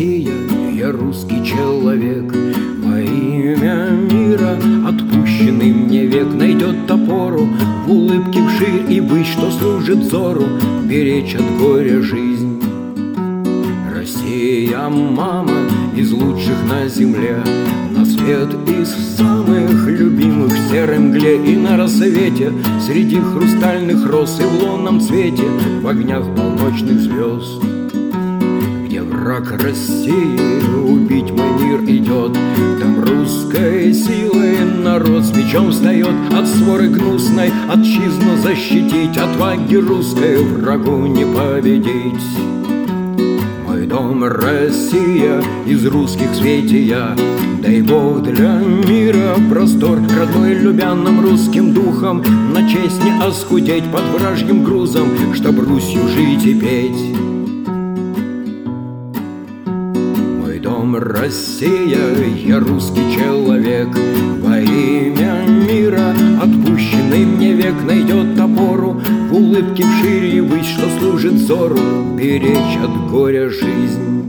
Россия, я русский человек. Во имя мира отпущенный мне век найдет опору в улыбке вширь и высь, что служит взору беречь от горя жизнь. Россия, мама, из лучших на земле, на свет из самых любимых в серой мгле и на рассвете, среди хрустальных роз и в лунном цвете, в огнях полночных звезд. Где враг России убить мой мир идет, там русской силой народ с мечом встает, от своры гнусной отчизну защитить, отваги русской врагу не победить. Мой дом Россия, из русских в свете я, дай Бог для мира простор, родной любянным русским духом, на честь не оскудеть под вражьим грузом, чтоб Русью жить и петь. Мой дом Россия, я русский человек. Во имя мира отпущенный мне век найдет опору в улыбке вшире и высь, что служит взору беречь от горя жизнь.